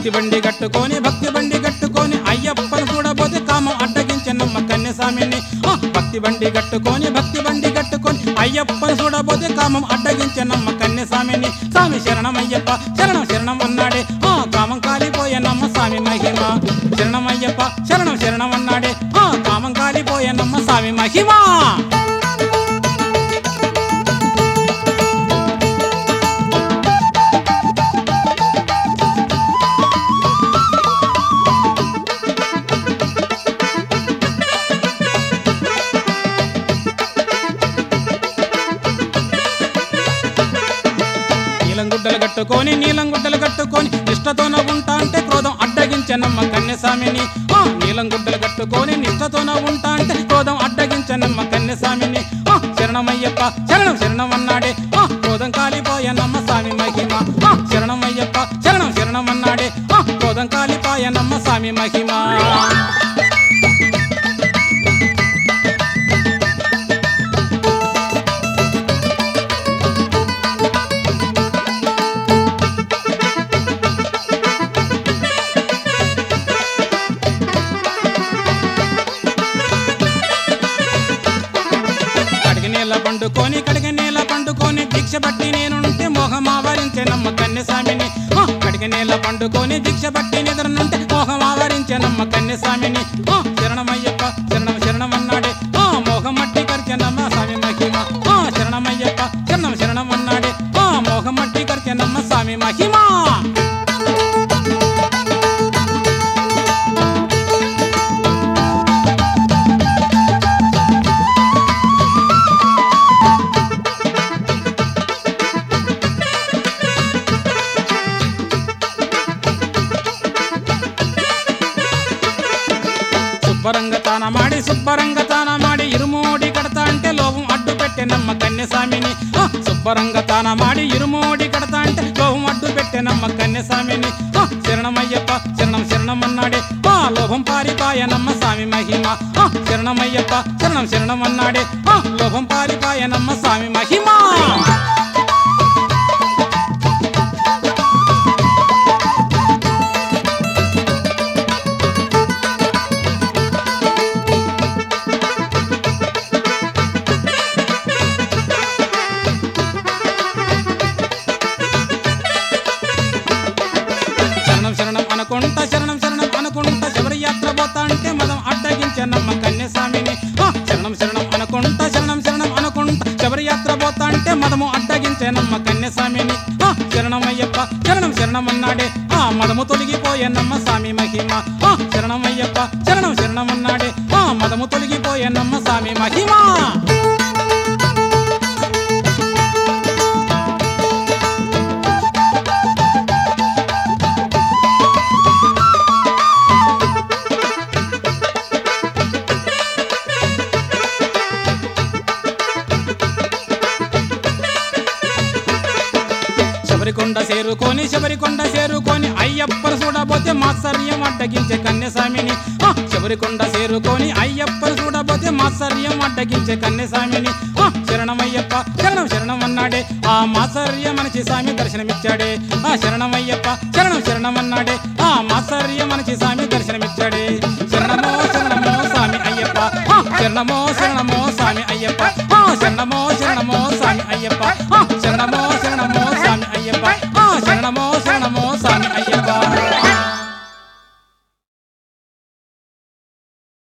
భక్తి బండి కట్టుకొని అయ్యప్పను చూడబోతే కామం అడ్డగించెనమ్మ కన్యస్వామిని భక్తి బండి కట్టుకొని అయ్యప్పను చూడబోతే కామం అడ్డగించెనమ్మ కన్యస్వామిని స్వామి శరణమయ్యప్ప శరణం అన్నాడే కామం కాలిపోయనమ్మ స్వామి మహిమ శరణమయ్యప్ప శరణం అన్నాడే కామం కాలిపోయనమ్మ స్వామి మహిమ నీలం గుడ్డలు కట్టుకొని నిష్టతోన ఉంటా అంటే క్రోధం అడ్డగించెనమ్మ కన్యస్వామిని నీలం గుడ్డలు కట్టుకొని నిష్టతోన ఉంటా అంటే క్రోధం అడ్డగించెనమ్మ కన్యస్వామిని శరణమయ్యప్ప శరణం అన్నాడే క్రోధం కాలిపోయనమ్మ స్వామి మహిమ శరణమయ్యప్ప శరణం అన్నాడే క్రోధం కాలిపోయనమ్మ స్వామి మహిమ కడిగనేల పండుకొని దీక్ష బట్టి నేనుంటే మోహం ఆవరించెనమ్మ కన్యస్వామిని కడిగనేల పండుకొని దీక్ష బట్టి నిద్రనుంటే మోహం ఆవరించెనమ్మ కన్యస్వామిని శరణమయ్యప్ప శరణం అన్నాడే మోహం మట్టి కరిచెనమ్మ స్వామి మహిమ శరణమయ్యప్ప శరణం అన్నాడే మోహం మట్టి కరిచెనమ్మ స్వామి మహిమ శుభ్రంగా తాన మాడి ఇరుమోడి కడతా అంటే లోభం అడ్డు పెట్టెనమ్మ కన్యస్వామిని శుభ్రంగా తాన మాడి ఇరుమోడి కడతా అంటే లోభం అడ్డు పెట్టెనమ్మ కన్యస్వామిని శరణమయ్యప్ప శరణం అన్నాడే లోభం పారిపాయనమ్మ స్వామి మహిమ శరణమయ్యప్ప శరణం అన్నాడే లోభం పారిపాయనమ్మ స్వామి మహిమ శరణం అనుకుంటా శబరి యాత్ర పోతా అంటే మదం అడ్డగించెనమ్మ కన్యస్వామిని శరణం అనుకుంటా శబరి యాత్ర పోతా అంటే మదము అడ్డగించెనమ్మ కన్యస్వామిని శరణమయ్యప్ప శరణం అన్నాడే మదము తొలగిపోయెనమ్మ స్వామి మహిమ శరణమయ్యప్ప శరణం అన్నాడే మదము తొలగిపోయెనమ్మ స్వామి మహిమ శబరికొండ చేరుకొని అయ్యప్పను చూడబోతే మాత్సర్యం అడ్డగించే కన్యస్వామిని శబరికొండ చేరుకొని అయ్యప్పను చూడబోతే మాత్సర్యం అడ్డగించే కన్యస్వామిని శరణమయ్యప్ప శరణం అన్నాడే మాత్సర్యం మనిషి స్వామి దర్శనమిచ్చాడే శరణమయ్యప్ప శరణం అన్నాడే మాత్సర్యం మనిషి స్వామి దర్శనమిచ్చాడే శరణమో స్వామి అయ్యప్ప శరణమో